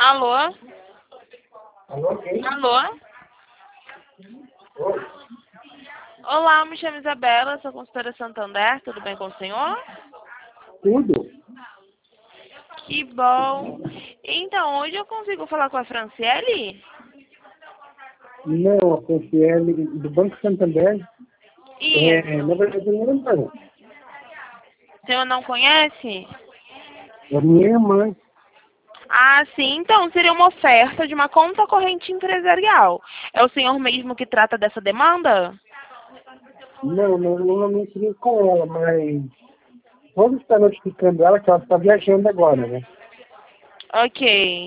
Alô? Alô, quem? Alô? Oi. Olá, me chamo Isabela, sou consultora Santander, tudo bem com o senhor? Tudo? Que bom. Então, hoje eu consigo falar com a Franciele? Não, a Franciele do Banco Santander. Na Isso. verdade, eu não. O senhor não conhece? É minha irmã. Ah, sim. Então, seria uma oferta de uma conta corrente empresarial. É o senhor mesmo que trata dessa demanda? Não, normalmente ligo com ela, mas vamos estar notificando ela que ela está viajando agora, né? Ok.